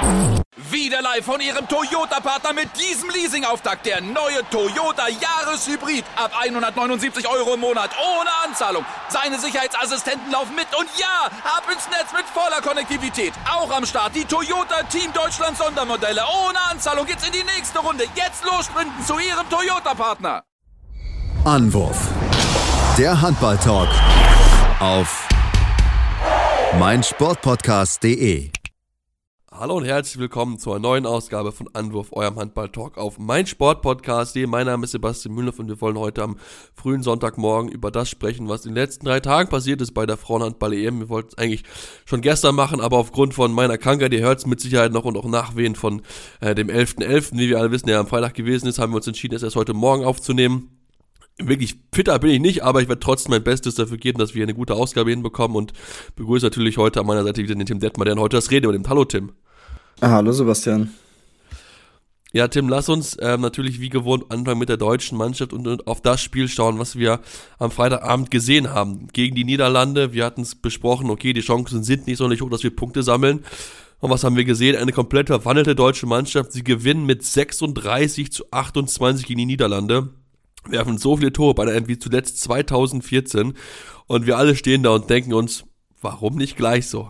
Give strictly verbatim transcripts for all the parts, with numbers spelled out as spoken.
Wieder live von Ihrem Toyota-Partner mit diesem Leasing-Auftakt. Der neue Toyota Jahreshybrid. Ab hundertneunundsiebzig Euro im Monat. Ohne Anzahlung. Seine Sicherheitsassistenten laufen mit. Und ja, ab ins Netz mit voller Konnektivität. Auch am Start die Toyota Team Deutschland Sondermodelle. Ohne Anzahlung geht's in die nächste Runde. Jetzt los sprinten zu Ihrem Toyota-Partner. Anwurf. Der Handball-Talk auf meinsportpodcast punkt de. Hallo und herzlich willkommen zur neuen Ausgabe von Anwurf, eurem Handball-Talk auf meinsportpodcast punkt de. Mein Name ist Sebastian Mühlhoff und wir wollen heute am frühen Sonntagmorgen über das sprechen, was in den letzten drei Tagen passiert ist bei der Frauenhandball-E M. Wir wollten es eigentlich schon gestern machen, aber aufgrund von meiner Krankheit, ihr hört es mit Sicherheit noch und auch Nachwehen von äh, dem elften elften, wie wir alle wissen, der am Freitag gewesen ist, haben wir uns entschieden, es erst heute Morgen aufzunehmen. Wirklich fitter bin ich nicht, aber ich werde trotzdem mein Bestes dafür geben, dass wir eine gute Ausgabe hinbekommen und begrüße natürlich heute an meiner Seite wieder den Tim Detmer, der heute das Rede übernimmt. Hallo Tim. Hallo Sebastian. Ja, Tim, lass uns ähm, natürlich wie gewohnt anfangen mit der deutschen Mannschaft und, und auf das Spiel schauen, was wir am Freitagabend gesehen haben. Gegen die Niederlande, wir hatten es besprochen, okay, die Chancen sind nicht sonderlich hoch, dass wir Punkte sammeln. Und was haben wir gesehen? Eine komplett verwandelte deutsche Mannschaft. Sie gewinnen mit sechsunddreißig zu achtundzwanzig gegen die Niederlande. Werfen so viele Tore bei der E M wie zuletzt zweitausendvierzehn. Und wir alle stehen da und denken uns, warum nicht gleich so?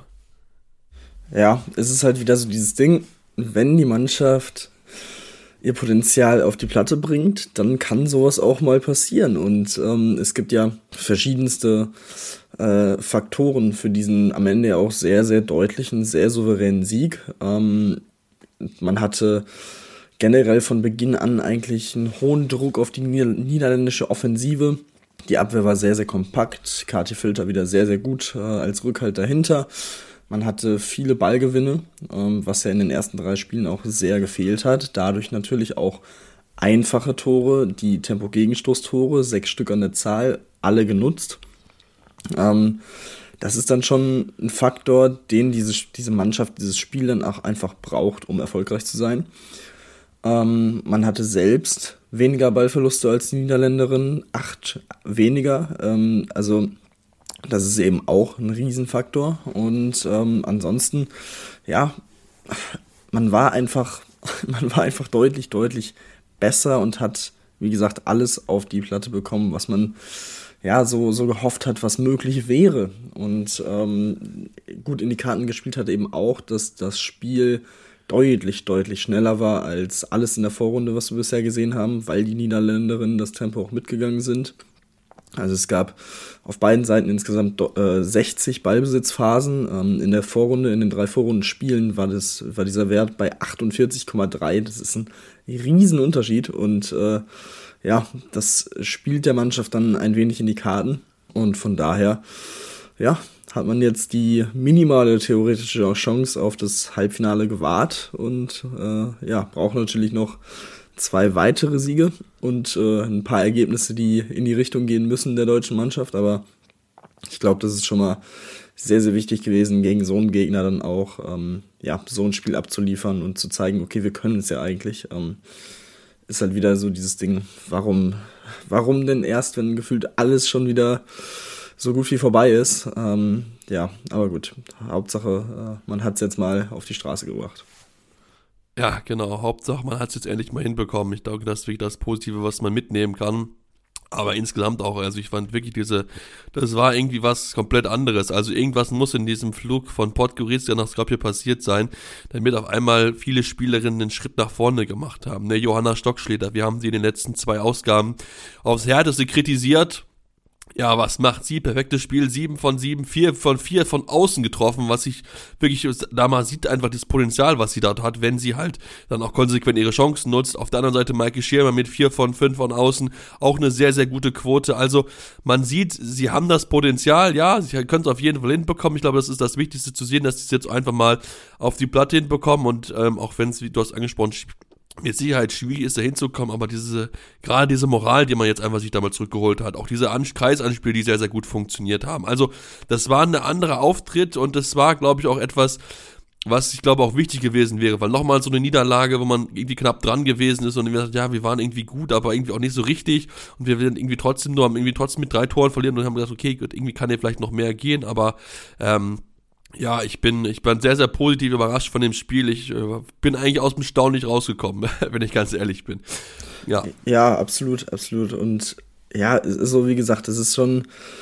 Ja, es ist halt wieder so dieses Ding, wenn die Mannschaft ihr Potenzial auf die Platte bringt, dann kann sowas auch mal passieren. Und ähm, es gibt ja verschiedenste äh, Faktoren für diesen am Ende ja auch sehr, sehr deutlichen, sehr souveränen Sieg. Ähm, man hatte generell von Beginn an eigentlich einen hohen Druck auf die nieder- niederländische Offensive. Die Abwehr war sehr, sehr kompakt. Kati Filter wieder sehr, sehr gut äh, als Rückhalt dahinter. Man hatte viele Ballgewinne, ähm, was ja in den ersten drei Spielen auch sehr gefehlt hat. Dadurch natürlich auch einfache Tore, die Tempo-Gegenstoßtore, sechs Stück an der Zahl, alle genutzt. Ähm, das ist dann schon ein Faktor, den diese, diese Mannschaft, dieses Spiel dann auch einfach braucht, um erfolgreich zu sein. Ähm, man hatte selbst weniger Ballverluste als die Niederländerin, acht weniger, ähm, also das ist eben auch ein Riesenfaktor. Und ähm, ansonsten, ja, man war einfach, man war einfach deutlich, deutlich besser und hat, wie gesagt, alles auf die Platte bekommen, was man ja so, so gehofft hat, was möglich wäre. Und ähm, gut in die Karten gespielt hat eben auch, dass das Spiel deutlich, deutlich schneller war als alles in der Vorrunde, was wir bisher gesehen haben, weil die Niederländerinnen das Tempo auch mitgegangen sind. Also es gab auf beiden Seiten insgesamt äh, sechzig Ballbesitzphasen. Ähm, in der Vorrunde, in den drei Vorrundenspielen war, das, war dieser Wert bei achtundvierzig Komma drei. Das ist ein Riesenunterschied und äh, ja, das spielt der Mannschaft dann ein wenig in die Karten. Und von daher, ja, hat man jetzt die minimale theoretische Chance auf das Halbfinale gewahrt und äh, ja, braucht natürlich noch zwei weitere Siege und äh, ein paar Ergebnisse, die in die Richtung gehen müssen der deutschen Mannschaft, aber ich glaube, das ist schon mal sehr, sehr wichtig gewesen, gegen so einen Gegner dann auch ähm, ja, so ein Spiel abzuliefern und zu zeigen, okay, wir können es ja eigentlich. Ähm, ist halt wieder so dieses Ding, warum, warum denn erst, wenn gefühlt alles schon wieder so gut wie vorbei ist. Ähm, ja, aber gut, Hauptsache, äh, man hat es jetzt mal auf die Straße gebracht. Ja, genau. Hauptsache, man hat es jetzt endlich mal hinbekommen. Ich glaube, das ist wirklich das Positive, was man mitnehmen kann. Aber insgesamt auch, also ich fand wirklich diese, das war irgendwie was komplett anderes. Also irgendwas muss in diesem Flug von Podgorica nach Skopje passiert sein, damit auf einmal viele Spielerinnen einen Schritt nach vorne gemacht haben. Ne, Johanna Stockschläter, wir haben sie in den letzten zwei Ausgaben aufs Härteste kritisiert. Ja, was macht sie? Perfektes Spiel, sieben von sieben, vier von vier von außen getroffen, was ich wirklich, da mal sieht einfach das Potenzial, was sie dort hat, wenn sie halt dann auch konsequent ihre Chancen nutzt. Auf der anderen Seite Maike Schirmer mit vier von fünf von außen, auch eine sehr, sehr gute Quote. Also man sieht, sie haben das Potenzial, ja, sie können es auf jeden Fall hinbekommen. Ich glaube, das ist das Wichtigste zu sehen, dass sie es jetzt einfach mal auf die Platte hinbekommen und ähm, auch wenn es, wie du hast angesprochen, mit Sicherheit schwierig ist, da hinzukommen, aber diese, gerade diese Moral, die man jetzt einfach sich damals zurückgeholt hat, auch diese An- Kreisanspiele, die sehr, sehr gut funktioniert haben. Also, das war ein anderer Auftritt und das war, glaube ich, auch etwas, was ich glaube auch wichtig gewesen wäre, weil nochmal so eine Niederlage, wo man irgendwie knapp dran gewesen ist und wir gesagt, ja, wir waren irgendwie gut, aber irgendwie auch nicht so richtig und wir werden irgendwie trotzdem nur, haben irgendwie trotzdem mit drei Toren verlieren und haben gesagt, okay, irgendwie kann hier vielleicht noch mehr gehen, aber, ähm, Ja, ich bin, ich bin sehr, sehr positiv überrascht von dem Spiel. Ich äh, bin eigentlich aus dem Staunen nicht rausgekommen, wenn ich ganz ehrlich bin. Ja. Ja, absolut, absolut. Und ja, so wie gesagt, es ist schon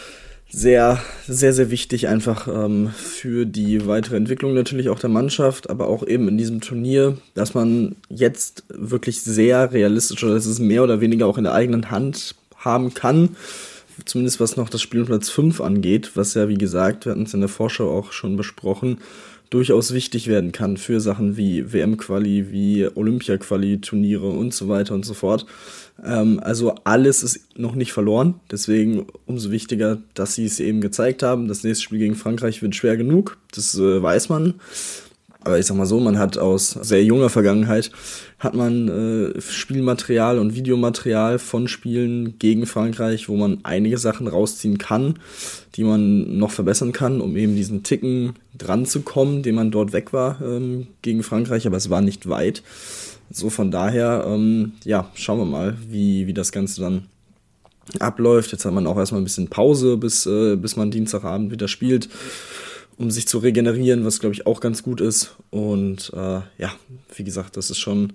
sehr, sehr, sehr wichtig einfach ähm, für die weitere Entwicklung natürlich auch der Mannschaft, aber auch eben in diesem Turnier, dass man jetzt wirklich sehr realistisch oder dass es mehr oder weniger auch in der eigenen Hand haben kann. Zumindest was noch das Spiel um Platz fünf angeht, was ja, wie gesagt, wir hatten es in der Vorschau auch schon besprochen, durchaus wichtig werden kann für Sachen wie W M-Quali, wie Olympia-Quali-Turniere und so weiter und so fort. Ähm, also alles ist noch nicht verloren, deswegen umso wichtiger, dass sie es eben gezeigt haben. Das nächste Spiel gegen Frankreich wird schwer genug, das äh, weiß man. Aber ich sag mal so, man hat aus sehr junger Vergangenheit, hat man äh, Spielmaterial und Videomaterial von Spielen gegen Frankreich, wo man einige Sachen rausziehen kann, die man noch verbessern kann, um eben diesen Ticken dran zu kommen, den man dort weg war ähm, gegen Frankreich, aber es war nicht weit. So von daher, ähm, ja, schauen wir mal, wie, wie das Ganze dann abläuft. Jetzt hat man auch erstmal ein bisschen Pause, bis, äh, bis man Dienstagabend wieder spielt, um sich zu regenerieren, was, glaube ich, auch ganz gut ist. Und äh, ja, wie gesagt, das ist schon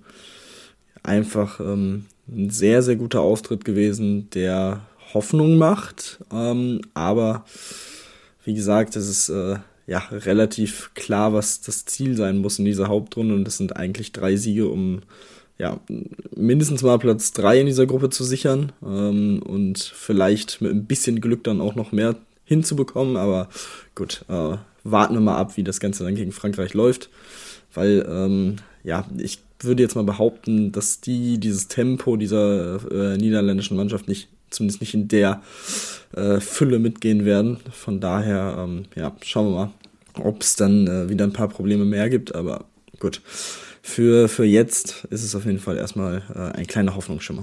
einfach ähm, ein sehr, sehr guter Auftritt gewesen, der Hoffnung macht. Ähm, aber wie gesagt, es ist äh, ja relativ klar, was das Ziel sein muss in dieser Hauptrunde. Und das sind eigentlich drei Siege, um ja mindestens mal Platz drei in dieser Gruppe zu sichern. Ähm, und vielleicht mit ein bisschen Glück dann auch noch mehr hinzubekommen. Aber gut, äh, warten wir mal ab, wie das Ganze dann gegen Frankreich läuft, weil, ähm, ja, ich würde jetzt mal behaupten, dass die dieses Tempo dieser äh, niederländischen Mannschaft nicht, zumindest nicht in der äh, Fülle mitgehen werden. Von daher, ähm, ja, schauen wir mal, ob es dann äh, wieder ein paar Probleme mehr gibt, aber gut, für, für jetzt ist es auf jeden Fall erstmal äh, ein kleiner Hoffnungsschimmer.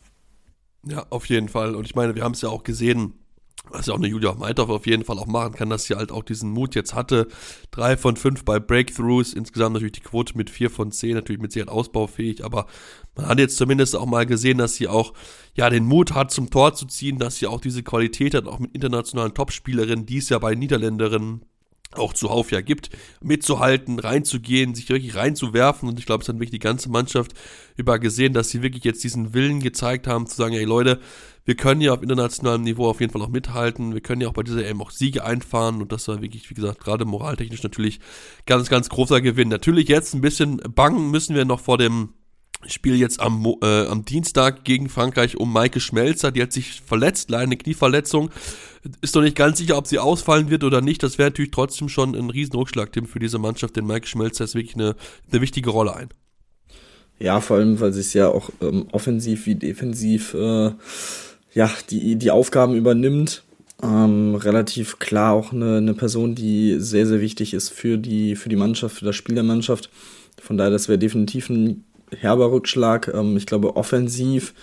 Ja, auf jeden Fall. Und ich meine, wir haben es ja auch gesehen, was ja auch eine Julia Meithoff auf jeden Fall auch machen kann, dass sie halt auch diesen Mut jetzt hatte. Drei von fünf bei Breakthroughs, insgesamt natürlich die Quote mit vier von zehn, natürlich mit Sicherheit ausbaufähig, aber man hat jetzt zumindest auch mal gesehen, dass sie auch ja den Mut hat, zum Tor zu ziehen, dass sie auch diese Qualität hat, auch mit internationalen Topspielerinnen, die es ja bei Niederländerinnen auch zuhauf ja gibt, mitzuhalten, reinzugehen, sich wirklich reinzuwerfen. Und ich glaube, es hat wirklich die ganze Mannschaft über gesehen, dass sie wirklich jetzt diesen Willen gezeigt haben, zu sagen, hey Leute, wir können ja auf internationalem Niveau auf jeden Fall auch mithalten, wir können ja auch bei dieser E M auch Siege einfahren und das war wirklich, wie gesagt, gerade moraltechnisch natürlich ganz, ganz großer Gewinn. Natürlich jetzt ein bisschen bangen müssen wir noch vor dem Spiel jetzt am, äh, am Dienstag gegen Frankreich um Maike Schmelzer, die hat sich verletzt, leider eine Knieverletzung, ist noch nicht ganz sicher, ob sie ausfallen wird oder nicht, das wäre natürlich trotzdem schon ein riesen Rückschlagtipp für diese Mannschaft, denn Maike Schmelzer ist wirklich eine, eine wichtige Rolle ein. Ja, vor allem, weil sie es ja auch ähm, offensiv wie defensiv äh, ja, die, die Aufgaben übernimmt. Ähm, relativ klar auch eine, eine Person, die sehr, sehr wichtig ist für die, für die Mannschaft, für das Spiel der Mannschaft. Von daher, das wäre definitiv ein herber Rückschlag. Ähm, ich glaube, offensiv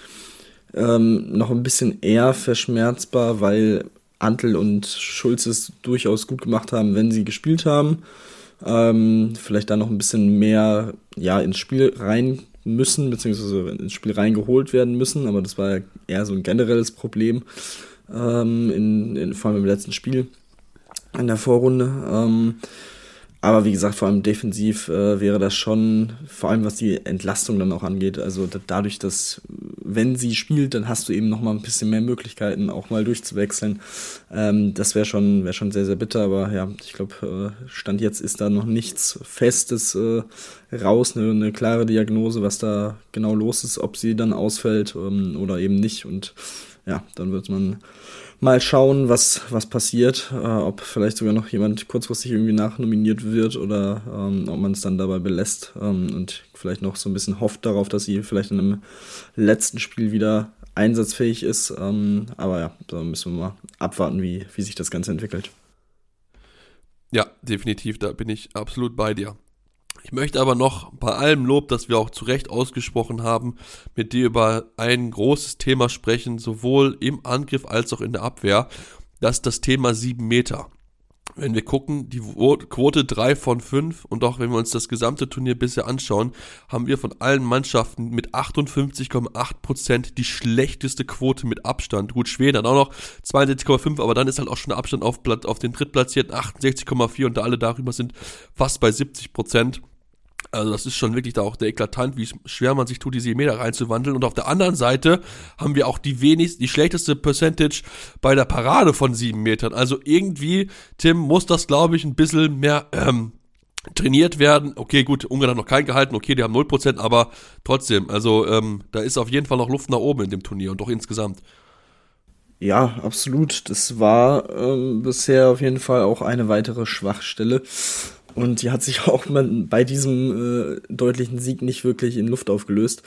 ähm, noch ein bisschen eher verschmerzbar, weil Antl und Schulz es durchaus gut gemacht haben, wenn sie gespielt haben. Ähm, vielleicht da noch ein bisschen mehr ja, ins Spiel rein müssen, beziehungsweise ins Spiel reingeholt werden müssen, aber das war ja eher so ein generelles Problem, ähm, in, in, vor allem im letzten Spiel in der Vorrunde. Ähm, aber wie gesagt, vor allem defensiv äh, wäre das schon, vor allem was die Entlastung dann auch angeht, also da, dadurch, dass wenn sie spielt, dann hast du eben noch mal ein bisschen mehr Möglichkeiten, auch mal durchzuwechseln. Ähm, das wäre schon, wär schon sehr, sehr bitter, aber ja, ich glaube, äh, Stand jetzt ist da noch nichts Festes äh, raus, eine, eine klare Diagnose, was da genau los ist, ob sie dann ausfällt ähm, oder eben nicht. Und ja, dann wird man mal schauen, was, was passiert, äh, ob vielleicht sogar noch jemand kurzfristig irgendwie nachnominiert wird oder ähm, ob man es dann dabei belässt ähm, und vielleicht noch so ein bisschen hofft darauf, dass sie vielleicht in einem letzten Spiel wieder einsatzfähig ist. Ähm, aber ja, da müssen wir mal abwarten, wie, wie sich das Ganze entwickelt. Ja, definitiv, da bin ich absolut bei dir. Ich möchte aber noch bei allem Lob, das wir auch zu Recht ausgesprochen haben, mit dir über ein großes Thema sprechen, sowohl im Angriff als auch in der Abwehr. Das ist das Thema sieben Meter. wenn wir gucken, die Quote drei von fünf und auch wenn wir uns das gesamte Turnier bisher anschauen, haben wir von allen Mannschaften mit achtundfünfzig Komma acht Prozent die schlechteste Quote mit Abstand. Gut, Schweden hat auch noch zweiundsechzig Komma fünf, aber dann ist halt auch schon der Abstand auf, auf den Drittplatzierten achtundsechzig Komma vier und da alle darüber sind fast bei siebzig Prozent. Also das ist schon wirklich da auch der eklatant, wie schwer man sich tut, die sieben Meter reinzuwandeln. Und auf der anderen Seite haben wir auch die wenigst, die schlechteste Percentage bei der Parade von sieben Metern. Also irgendwie, Tim, muss das, glaube ich, ein bisschen mehr ähm, trainiert werden. Okay, gut, Ungarn hat noch keinen gehalten, okay, die haben null Prozent, aber trotzdem, also ähm, da ist auf jeden Fall noch Luft nach oben in dem Turnier und auch insgesamt. Ja, absolut. Das war ähm, bisher auf jeden Fall auch eine weitere Schwachstelle. Und die hat sich auch bei diesem äh, deutlichen Sieg nicht wirklich in Luft aufgelöst.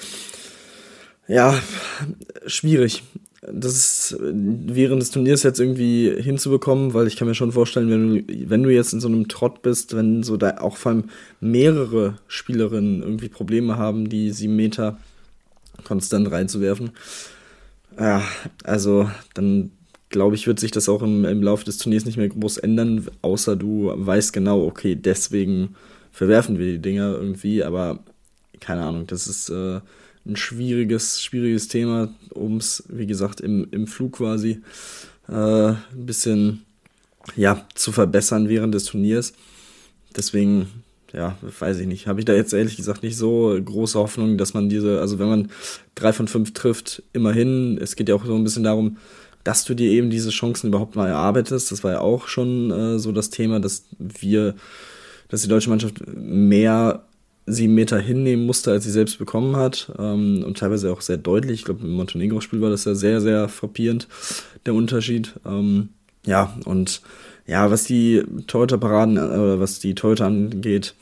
Ja, schwierig. Das ist während des Turniers jetzt irgendwie hinzubekommen, weil ich kann mir schon vorstellen, wenn du, wenn du jetzt in so einem Trott bist, wenn so da auch vor allem mehrere Spielerinnen irgendwie Probleme haben, die sieben Meter konstant reinzuwerfen. Ja, also dann glaube ich, wird sich das auch im, im Laufe des Turniers nicht mehr groß ändern, außer du weißt genau, okay, deswegen verwerfen wir die Dinger irgendwie, aber keine Ahnung, das ist äh, ein schwieriges, schwieriges Thema, um es, wie gesagt, im, im Flug quasi äh, ein bisschen ja, zu verbessern während des Turniers. Deswegen, ja, weiß ich nicht, habe ich da jetzt ehrlich gesagt nicht so große Hoffnung, dass man diese, also wenn man drei von fünf trifft, immerhin, es geht ja auch so ein bisschen darum, dass du dir eben diese Chancen überhaupt mal erarbeitest. Das war ja auch schon äh, so das Thema, dass wir, dass die deutsche Mannschaft mehr sieben Meter hinnehmen musste, als sie selbst bekommen hat. Ähm, und teilweise auch sehr deutlich. Ich glaube, im Montenegro-Spiel war das ja sehr, sehr frappierend, der Unterschied. Ähm, ja, und ja, was die Torhüter-Paraden, äh, was die Torhüter angeht,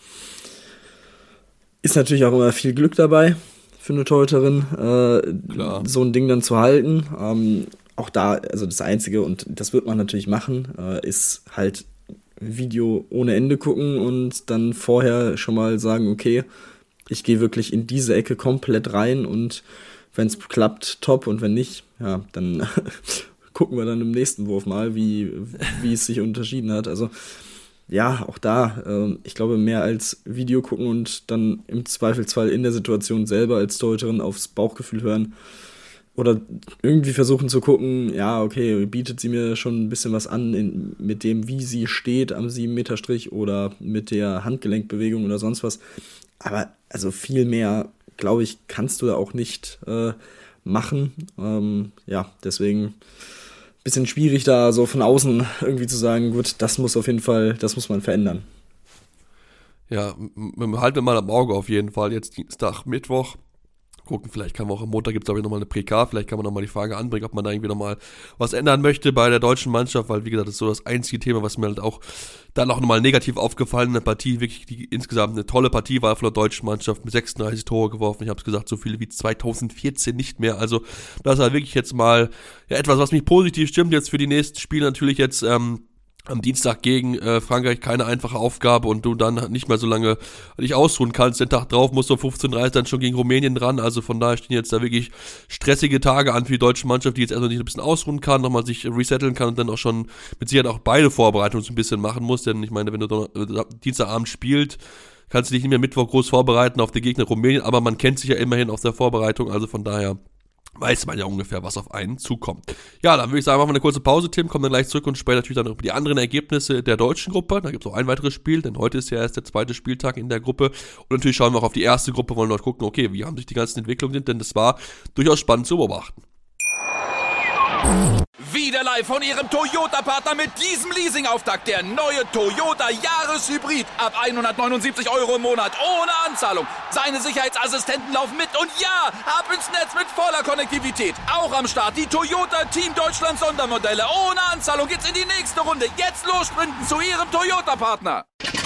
ist natürlich auch immer viel Glück dabei für eine Torhüterin, äh, so ein Ding dann zu halten. Ähm, Auch da, also das Einzige, und das wird man natürlich machen, äh, ist halt Video ohne Ende gucken und dann vorher schon mal sagen, okay, ich gehe wirklich in diese Ecke komplett rein und wenn es klappt, top, und wenn nicht, ja, dann gucken wir dann im nächsten Wurf mal, wie, wie es sich unterschieden hat. Also ja, auch da, äh, ich glaube, mehr als Video gucken und dann im Zweifelsfall in der Situation selber als Torhüterin aufs Bauchgefühl hören, oder irgendwie versuchen zu gucken, ja, okay, bietet sie mir schon ein bisschen was an in, mit dem, wie sie steht am sieben Meter Strich oder mit der Handgelenkbewegung oder sonst was. Aber also viel mehr, glaube ich, kannst du da auch nicht äh, machen. Ähm, ja, deswegen ein bisschen schwierig da so von außen irgendwie zu sagen, gut, das muss auf jeden Fall, das muss man verändern. Ja, halten wir mal am Auge auf jeden Fall. Jetzt Dienstag, Mittwoch. Gucken, vielleicht kann man auch am Montag, gibt es glaube ich nochmal eine Prä-K, vielleicht kann man nochmal die Frage anbringen, ob man da irgendwie nochmal was ändern möchte bei der deutschen Mannschaft, weil wie gesagt, das ist so das einzige Thema, was mir halt auch dann auch nochmal negativ aufgefallen in der Partie, wirklich die insgesamt eine tolle Partie war von der deutschen Mannschaft mit sechsunddreißig Tore geworfen, ich habe es gesagt, so viele wie zweitausendvierzehn nicht mehr, also das war wirklich jetzt mal ja, etwas, was mich positiv stimmt, jetzt für die nächsten Spiele natürlich jetzt, ähm, am Dienstag gegen äh, Frankreich keine einfache Aufgabe und du dann nicht mehr so lange dich ausruhen kannst. Den Tag drauf musst du um fünfzehn Uhr dreißig dann schon gegen Rumänien dran. Also von daher stehen jetzt da wirklich stressige Tage an für die deutsche Mannschaft, die jetzt erstmal nicht ein bisschen ausruhen kann, nochmal sich resetteln kann und dann auch schon mit Sicherheit auch beide Vorbereitungen so ein bisschen machen muss. Denn ich meine, wenn du Don- Dienstagabend spielst, kannst du dich nicht mehr Mittwoch groß vorbereiten auf den Gegner Rumänien, aber man kennt sich ja immerhin aus der Vorbereitung. Also von daher weiß man ja ungefähr, was auf einen zukommt. Ja, dann würde ich sagen, machen wir eine kurze Pause, Tim, kommen dann gleich zurück und sprechen natürlich dann über die anderen Ergebnisse der deutschen Gruppe. Da gibt es auch ein weiteres Spiel, denn heute ist ja erst der zweite Spieltag in der Gruppe. Und natürlich schauen wir auch auf die erste Gruppe, wollen dort gucken, okay, wie haben sich die ganzen Entwicklungen sind, denn das war durchaus spannend zu beobachten. Wieder live von Ihrem Toyota-Partner mit diesem Leasing-Auftakt. Der neue Toyota Jahreshybrid. Ab hundertneunundsiebzig Euro im Monat. Ohne Anzahlung. Seine Sicherheitsassistenten laufen mit. Und ja, ab ins Netz mit voller Konnektivität. Auch am Start die Toyota Team Deutschland Sondermodelle. Ohne Anzahlung geht's in die nächste Runde. Jetzt los sprinten zu Ihrem Toyota-Partner.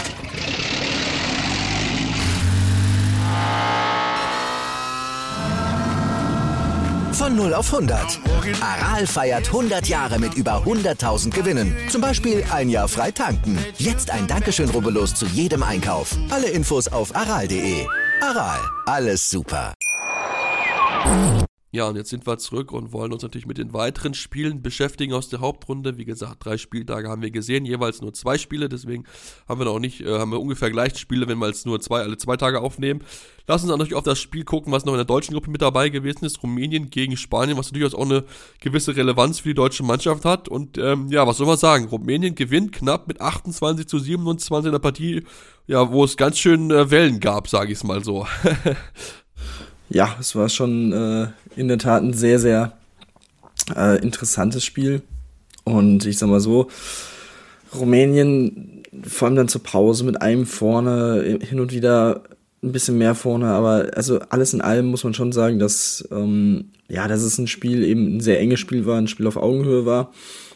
Von null auf hundert. Aral feiert hundert Jahre mit über hunderttausend Gewinnen. Zum Beispiel ein Jahr frei tanken. Jetzt ein Dankeschön, rubbellos zu jedem Einkauf. Alle Infos auf aral punkt de. Aral, alles super. Ja, und jetzt sind wir zurück und wollen uns natürlich mit den weiteren Spielen beschäftigen aus der Hauptrunde. Wie gesagt, drei Spieltage haben wir gesehen, jeweils nur zwei Spiele, deswegen haben wir noch nicht, äh, haben wir ungefähr gleich Spiele, wenn wir jetzt nur zwei, alle zwei Tage aufnehmen. Lass uns dann natürlich auf das Spiel gucken, was noch in der deutschen Gruppe mit dabei gewesen ist, Rumänien gegen Spanien, was durchaus auch eine gewisse Relevanz für die deutsche Mannschaft hat. Und ähm, ja, was soll man sagen, Rumänien gewinnt knapp mit achtundzwanzig zu siebenundzwanzig in der Partie, ja, wo es ganz schön äh, Wellen gab, sage ich es mal so. Ja, es war schon äh, in der Tat ein sehr, sehr äh, interessantes Spiel. Und ich sag mal so, Rumänien, vor allem dann zur Pause mit einem vorne, hin und wieder ein bisschen mehr vorne, aber also alles in allem muss man schon sagen, dass, ähm, ja, dass es ein Spiel, eben ein sehr enges Spiel war, ein Spiel auf Augenhöhe war.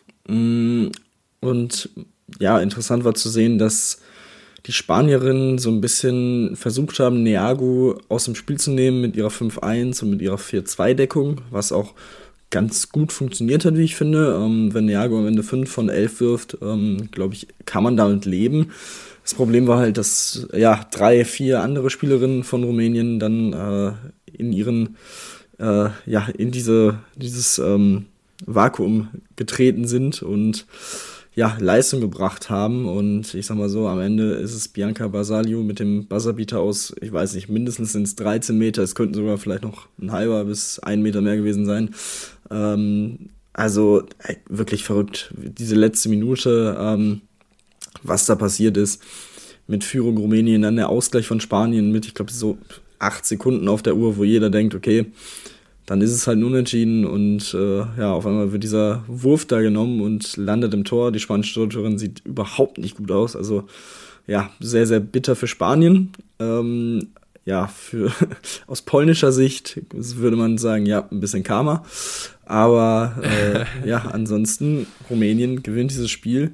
Und ja, interessant war zu sehen, dass die Spanierinnen so ein bisschen versucht haben, Neagu aus dem Spiel zu nehmen mit ihrer fünf eins und mit ihrer vier zwei Deckung, was auch ganz gut funktioniert hat, wie ich finde. Ähm, wenn Neagu am Ende fünf von elf wirft, ähm, glaube ich, kann man damit leben. Das Problem war halt, dass ja drei, vier andere Spielerinnen von Rumänien dann äh, in ihren äh, ja in diese dieses ähm, Vakuum getreten sind und ja, Leistung gebracht haben. Und ich sag mal so, am Ende ist es Bianca Basaliu mit dem Buzzerbeater aus, ich weiß nicht, mindestens sind es dreizehn Meter, es könnten sogar vielleicht noch ein halber bis ein Meter mehr gewesen sein. Ähm, also ey, wirklich verrückt. Diese letzte Minute, ähm, was da passiert ist, mit Führung Rumänien, dann der Ausgleich von Spanien mit, ich glaube, so acht Sekunden auf der Uhr, wo jeder denkt, okay, dann ist es halt ein Unentschieden und äh, ja, auf einmal wird dieser Wurf da genommen und landet im Tor. Die spanische Torhüterin sieht überhaupt nicht gut aus. Also ja, sehr, sehr bitter für Spanien. Ähm, ja, für aus polnischer Sicht würde man sagen, ja, ein bisschen Karma. Aber äh, ja, ansonsten, Rumänien gewinnt dieses Spiel.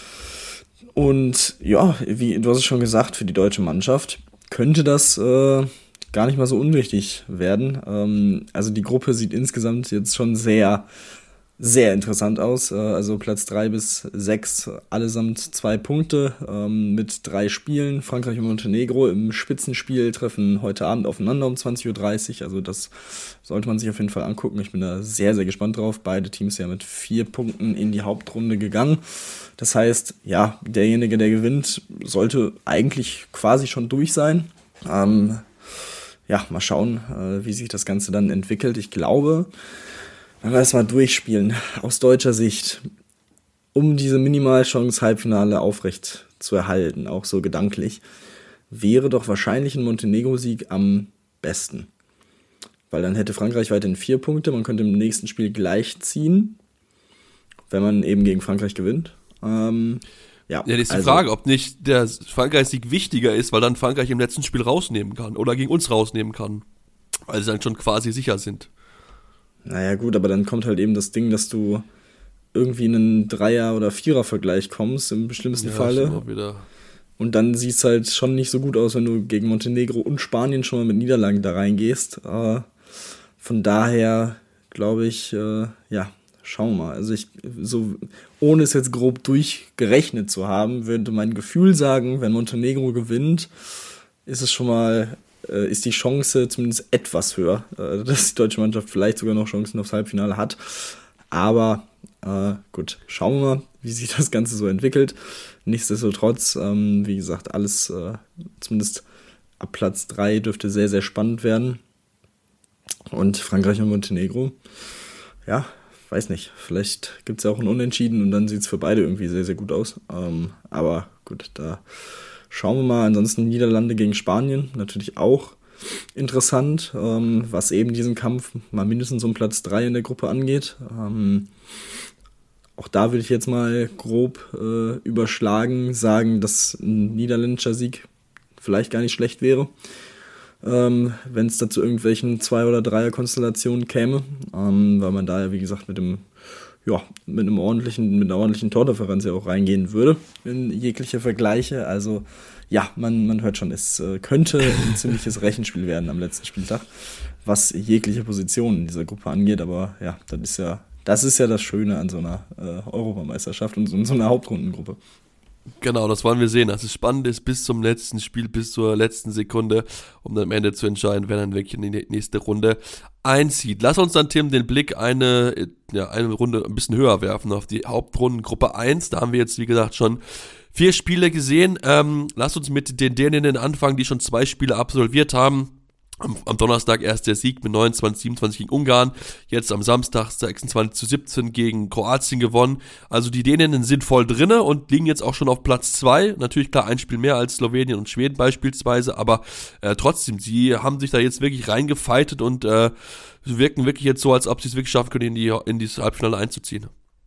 Und ja, wie du hast es schon gesagt, für die deutsche Mannschaft könnte das äh, gar nicht mal so unwichtig werden. Ähm, also die Gruppe sieht insgesamt jetzt schon sehr, sehr interessant aus. Äh, also Platz drei bis sechs, allesamt zwei Punkte ähm, mit drei Spielen. Frankreich und Montenegro im Spitzenspiel treffen heute Abend aufeinander um zwanzig Uhr dreißig. Also das sollte man sich auf jeden Fall angucken. Ich bin da sehr, sehr gespannt drauf. Beide Teams ja mit vier Punkten in die Hauptrunde gegangen. Das heißt, ja, derjenige, der gewinnt, sollte eigentlich quasi schon durch sein. Ähm, Ja, mal schauen, äh, wie sich das Ganze dann entwickelt. Ich glaube, wenn wir das mal durchspielen, aus deutscher Sicht, um diese Minimalchance Halbfinale aufrecht zu erhalten, auch so gedanklich, wäre doch wahrscheinlich ein Montenegro-Sieg am besten. Weil dann hätte Frankreich weiterhin vier Punkte, man könnte im nächsten Spiel gleich ziehen, wenn man eben gegen Frankreich gewinnt. Ähm, Ja, ja, das ist die also, Frage, ob nicht der Frankreich-Sieg wichtiger ist, weil dann Frankreich im letzten Spiel rausnehmen kann oder gegen uns rausnehmen kann, weil sie dann schon quasi sicher sind. Naja gut, aber dann kommt halt eben das Ding, dass du irgendwie in einen Dreier- oder Vierer-Vergleich kommst, im schlimmsten Ja, Falle. wieder. Und dann sieht es halt schon nicht so gut aus, wenn du gegen Montenegro und Spanien schon mal mit Niederlagen da reingehst. Äh, von daher glaube ich, äh, ja, schauen wir mal. Also ich, so, ohne es jetzt grob durchgerechnet zu haben, würde mein Gefühl sagen, wenn Montenegro gewinnt, ist es schon mal, äh, ist die Chance zumindest etwas höher, äh, dass die deutsche Mannschaft vielleicht sogar noch Chancen aufs Halbfinale hat. Aber äh, gut, schauen wir mal, wie sich das Ganze so entwickelt. Nichtsdestotrotz, ähm, wie gesagt, alles äh, zumindest ab Platz drei dürfte sehr, sehr spannend werden. Und Frankreich und Montenegro, ja, weiß nicht, vielleicht gibt es ja auch ein Unentschieden und dann sieht es für beide irgendwie sehr, sehr gut aus. Ähm, aber gut, da schauen wir mal. Ansonsten Niederlande gegen Spanien, natürlich auch interessant, ähm, was eben diesen Kampf mal mindestens um Platz drei in der Gruppe angeht. Ähm, auch da würde ich jetzt mal grob äh, überschlagen, sagen, dass ein niederländischer Sieg vielleicht gar nicht schlecht wäre. Ähm, wenn es da zu irgendwelchen Zwei- oder Dreier-Konstellationen käme, ähm, weil man da ja, wie gesagt, mit dem, ja, mit einem ordentlichen, mit einer ordentlichen Tordifferenz ja auch reingehen würde in jegliche Vergleiche. Also ja, man, man hört schon, es äh, könnte ein ziemliches Rechenspiel werden am letzten Spieltag, was jegliche Position in dieser Gruppe angeht, aber ja, das ist ja, das ist ja das Schöne an so einer äh, Europameisterschaft und so, so einer Hauptrundengruppe. Genau, das wollen wir sehen. Also spannend ist bis zum letzten Spiel, bis zur letzten Sekunde, um dann am Ende zu entscheiden, wer dann wirklich in die nächste Runde einzieht. Lass uns dann, Tim, den Blick eine, ja, eine Runde ein bisschen höher werfen auf die Hauptrundengruppe eins. Da haben wir jetzt, wie gesagt, schon vier Spiele gesehen. Ähm, lass uns mit den Däninnen anfangen, die schon zwei Spiele absolviert haben. Am, am Donnerstag erst der Sieg mit neunundzwanzig siebenundzwanzig gegen Ungarn, jetzt am Samstag sechsundzwanzig zu siebzehn gegen Kroatien gewonnen. Also die Däninnen sind voll drinne und liegen jetzt auch schon auf Platz zwei. Natürlich klar ein Spiel mehr als Slowenien und Schweden beispielsweise, aber äh, trotzdem, sie haben sich da jetzt wirklich reingefightet und äh, wirken wirklich jetzt so, als ob sie es wirklich schaffen können, in, die, in dieses Halbfinale einzuziehen.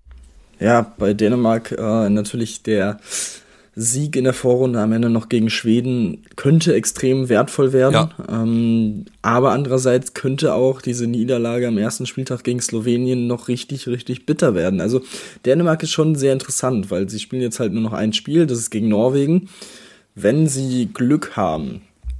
Ja, bei Dänemark äh, natürlich der Sieg in der Vorrunde am Ende noch gegen Schweden könnte extrem wertvoll werden. Ja. Ähm, aber andererseits könnte auch diese Niederlage am ersten Spieltag gegen Slowenien noch richtig, richtig bitter werden. Also Dänemark ist schon sehr interessant, weil sie spielen jetzt halt nur noch ein Spiel, das ist gegen Norwegen. Wenn sie Glück haben,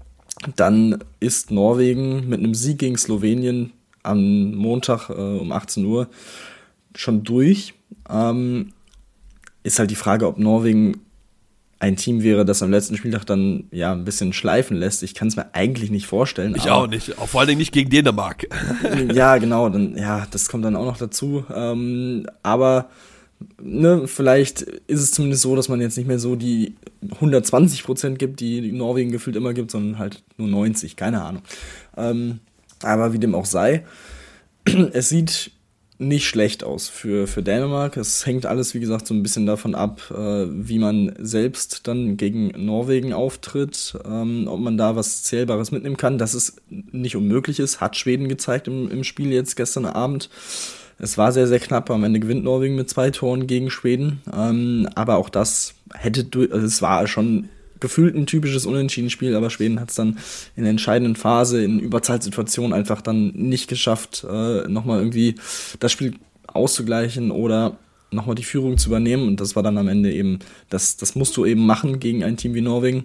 dann ist Norwegen mit einem Sieg gegen Slowenien am Montag äh, um achtzehn Uhr schon durch. Ähm, ist halt die Frage, ob Norwegen ein Team wäre, das am letzten Spieltag dann ja ein bisschen schleifen lässt. Ich kann es mir eigentlich nicht vorstellen. Ich auch nicht, auch vor allen Dingen nicht gegen Dänemark. Ja, genau, dann, ja, das kommt dann auch noch dazu. Ähm, aber ne, vielleicht ist es zumindest so, dass man jetzt nicht mehr so die hundertzwanzig Prozent gibt, die Norwegen gefühlt immer gibt, sondern halt nur neunzig, keine Ahnung. Ähm, aber wie dem auch sei, es sieht nicht schlecht aus für, für Dänemark. Es hängt alles, wie gesagt, so ein bisschen davon ab, äh, wie man selbst dann gegen Norwegen auftritt, ähm, ob man da was Zählbares mitnehmen kann. Dass es nicht unmöglich ist, hat Schweden gezeigt im, im Spiel jetzt gestern Abend. Es war sehr, sehr knapp. Am Ende gewinnt Norwegen mit zwei Toren gegen Schweden. Ähm, aber auch das hätte, durch, also es war schon gefühlt ein typisches Unentschieden-Spiel, aber Schweden hat es dann in der entscheidenden Phase, in Überzahlsituationen einfach dann nicht geschafft, äh, nochmal irgendwie das Spiel auszugleichen oder nochmal die Führung zu übernehmen. Und das war dann am Ende eben, das, das musst du eben machen gegen ein Team wie Norwegen.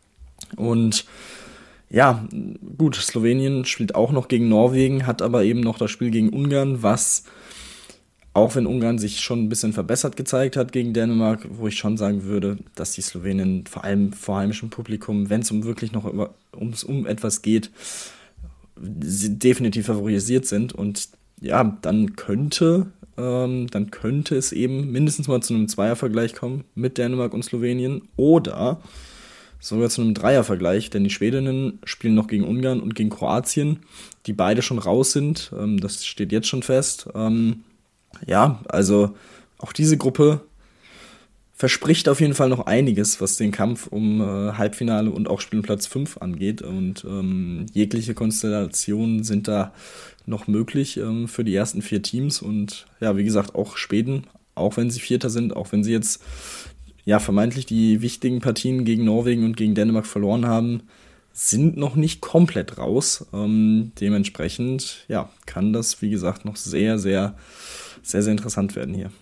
Und ja, gut, Slowenien spielt auch noch gegen Norwegen, hat aber eben noch das Spiel gegen Ungarn, was, auch wenn Ungarn sich schon ein bisschen verbessert gezeigt hat gegen Dänemark, wo ich schon sagen würde, dass die Slowenen vor allem vor heimischem Publikum, wenn es um wirklich noch über, ums, um etwas geht, sie definitiv favorisiert sind. Und ja, dann könnte, ähm, dann könnte es eben mindestens mal zu einem Zweiervergleich kommen mit Dänemark und Slowenien oder sogar zu einem Dreiervergleich, denn die Schwedinnen spielen noch gegen Ungarn und gegen Kroatien, die beide schon raus sind. Ähm, das steht jetzt schon fest. Ähm, Ja, also auch diese Gruppe verspricht auf jeden Fall noch einiges, was den Kampf um äh, Halbfinale und auch Spielplatz fünf angeht. Und ähm, jegliche Konstellationen sind da noch möglich ähm, für die ersten vier Teams. Und ja, wie gesagt, auch Schweden, auch wenn sie Vierter sind, auch wenn sie jetzt ja vermeintlich die wichtigen Partien gegen Norwegen und gegen Dänemark verloren haben, sind noch nicht komplett raus. Ähm, dementsprechend ja, kann das, wie gesagt, noch sehr, sehr sehr, sehr interessant werden hier.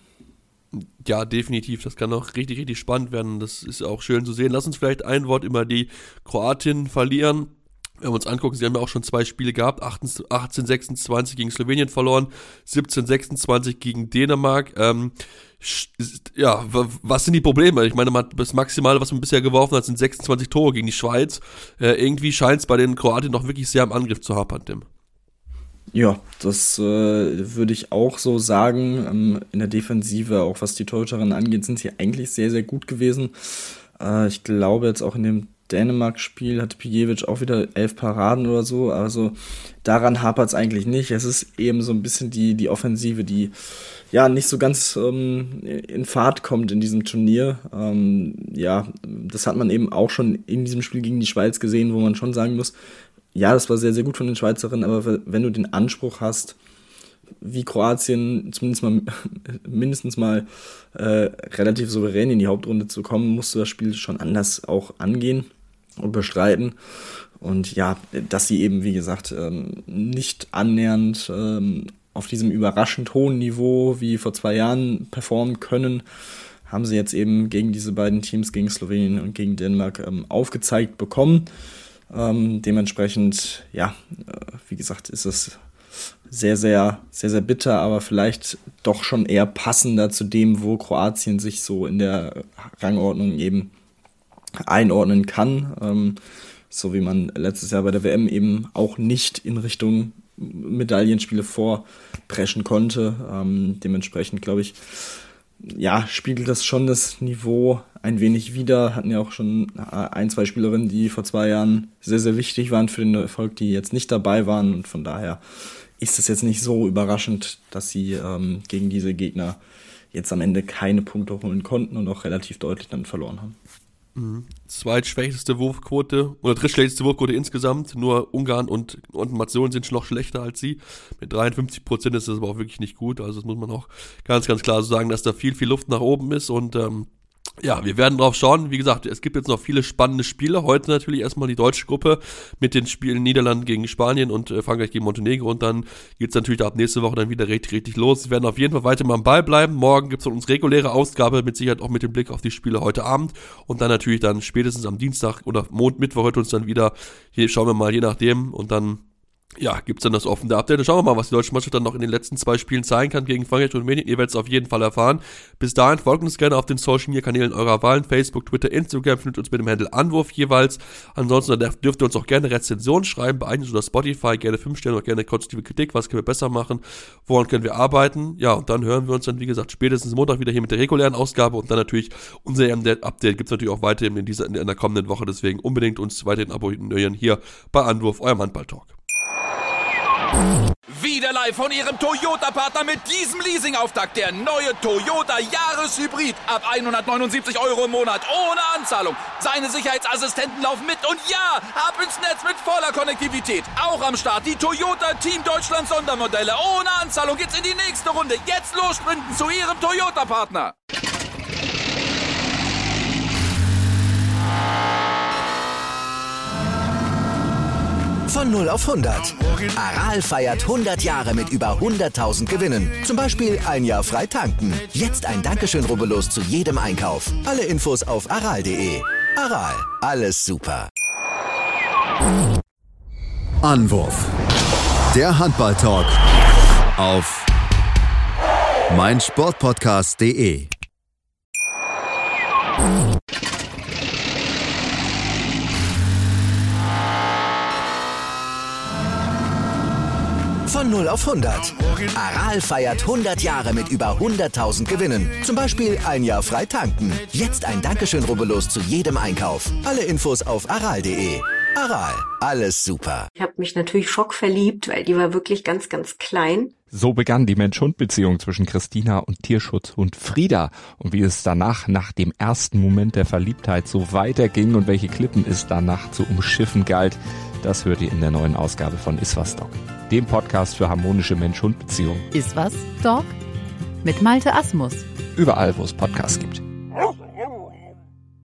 Ja, definitiv. Das kann auch richtig, richtig spannend werden. Das ist auch schön zu sehen. Lass uns vielleicht ein Wort über die Kroatien verlieren. Wenn wir uns angucken, sie haben ja auch schon zwei Spiele gehabt. achtzehn sechsundzwanzig gegen Slowenien verloren, siebzehn sechsundzwanzig gegen Dänemark. Ähm, ja, was sind die Probleme? Ich meine, das Maximale, was man bisher geworfen hat, sind sechsundzwanzig Tore gegen die Schweiz. Äh, irgendwie scheint es bei den Kroatien noch wirklich sehr am Angriff zu hapern, Tim. Ja, das äh, würde ich auch so sagen. Ähm, in der Defensive, auch was die Torhüterinnen angeht, sind sie eigentlich sehr, sehr gut gewesen. Äh, ich glaube jetzt auch in dem Dänemark-Spiel hatte Pijevic auch wieder elf Paraden oder so. Also daran hapert es eigentlich nicht. Es ist eben so ein bisschen die, die Offensive, die ja nicht so ganz ähm, in Fahrt kommt in diesem Turnier. Ähm, ja, das hat man eben auch schon in diesem Spiel gegen die Schweiz gesehen, wo man schon sagen muss, ja, das war sehr, sehr gut von den Schweizerinnen, aber wenn du den Anspruch hast, wie Kroatien zumindest mal mindestens mal äh, relativ souverän in die Hauptrunde zu kommen, musst du das Spiel schon anders auch angehen und bestreiten. Und ja, dass sie eben, wie gesagt, ähm, nicht annähernd ähm, auf diesem überraschend hohen Niveau wie vor zwei Jahren performen können, haben sie jetzt eben gegen diese beiden Teams, gegen Slowenien und gegen Dänemark, ähm, aufgezeigt bekommen. Ähm, dementsprechend, ja, äh, wie gesagt, ist es sehr, sehr, sehr, sehr bitter, aber vielleicht doch schon eher passender zu dem, wo Kroatien sich so in der Rangordnung eben einordnen kann. Ähm, so wie man letztes Jahr bei der W M eben auch nicht in Richtung Medaillenspiele vorpreschen konnte. Ähm, dementsprechend, glaube ich, ja, spiegelt das schon das Niveau ein wenig wider. Hatten ja auch schon ein, zwei Spielerinnen, die vor zwei Jahren sehr, sehr wichtig waren für den Erfolg, die jetzt nicht dabei waren. Und von daher ist es jetzt nicht so überraschend, dass sie ähm, gegen diese Gegner jetzt am Ende keine Punkte holen konnten und auch relativ deutlich dann verloren haben. Mhm. Zweitschlechteste Wurfquote oder drittschlechteste Wurfquote insgesamt. Nur Ungarn und, und Mazedonien sind schon noch schlechter als sie. Mit dreiundfünfzig Prozent ist das aber auch wirklich nicht gut. Also das muss man auch ganz, ganz klar so sagen, dass da viel, viel Luft nach oben ist. Und ähm, ja, wir werden drauf schauen. Wie gesagt, es gibt jetzt noch viele spannende Spiele. Heute natürlich erstmal die deutsche Gruppe mit den Spielen Niederlande gegen Spanien und äh, Frankreich gegen Montenegro. Und dann geht es natürlich ab nächste Woche dann wieder richtig, richtig los. Wir werden auf jeden Fall weiter mal am Ball bleiben. Morgen gibt es unsere reguläre Ausgabe, mit Sicherheit auch mit dem Blick auf die Spiele heute Abend. Und dann natürlich dann spätestens am Dienstag oder Mond, Mittwoch hört uns dann wieder. Hier schauen wir mal, je nachdem. Und dann ja, gibt's dann das offene Update. Dann schauen wir mal, was die deutsche Mannschaft dann noch in den letzten zwei Spielen zeigen kann gegen Frankreich und Rumänien. Ihr werdet es auf jeden Fall erfahren. Bis dahin folgt uns gerne auf den Social-Media-Kanälen eurer Wahlen. Facebook, Twitter, Instagram findet uns mit dem Handle Anwurf jeweils. Ansonsten dürft ihr uns auch gerne Rezensionen schreiben bei iTunes oder Spotify. Gerne fünf Sterne oder gerne konstruktive Kritik. Was können wir besser machen? Woran können wir arbeiten? Ja, und dann hören wir uns dann, wie gesagt, spätestens Montag wieder hier mit der regulären Ausgabe. Und dann natürlich unser E M-Update gibt's natürlich auch weiterhin in dieser, in der kommenden Woche. Deswegen unbedingt uns weiterhin abonnieren hier bei Anwurf, eurem Handball-Talk. Wieder live von Ihrem Toyota-Partner mit diesem Leasing-Auftakt. Der neue Toyota Jahreshybrid. Ab hundertneunundsiebzig Euro im Monat. Ohne Anzahlung. Seine Sicherheitsassistenten laufen mit. Und ja, ab ins Netz mit voller Konnektivität. Auch am Start die Toyota Team Deutschland Sondermodelle. Ohne Anzahlung geht's in die nächste Runde. Jetzt los sprinten zu Ihrem Toyota-Partner. Von null auf hundert. Aral feiert hundert Jahre mit über hunderttausend Gewinnen. Zum Beispiel ein Jahr frei tanken. Jetzt ein Dankeschön, rubbellos zu jedem Einkauf. Alle Infos auf aral punkt de. Aral, alles super. Anwurf. Der Handball-Talk auf meinsportpodcast punkt de. Von null auf hundert. Aral feiert hundert Jahre mit über hunderttausend Gewinnen. Zum Beispiel ein Jahr frei tanken. Jetzt ein Dankeschön, rubbellos zu jedem Einkauf. Alle Infos auf aral punkt de. Aral, alles super. Ich habe mich natürlich schockverliebt, weil die war wirklich ganz, ganz klein. So begann die Mensch-Hund-Beziehung zwischen Christina und Tierschutzhund Frieda. Und wie es danach, nach dem ersten Moment der Verliebtheit, so weiterging und welche Klippen es danach zu umschiffen galt, das hört ihr in der neuen Ausgabe von Iswas Dog, dem Podcast für harmonische Mensch-Hund-Beziehungen. Iswas Dog mit Malte Asmus. Überall, wo es Podcasts gibt.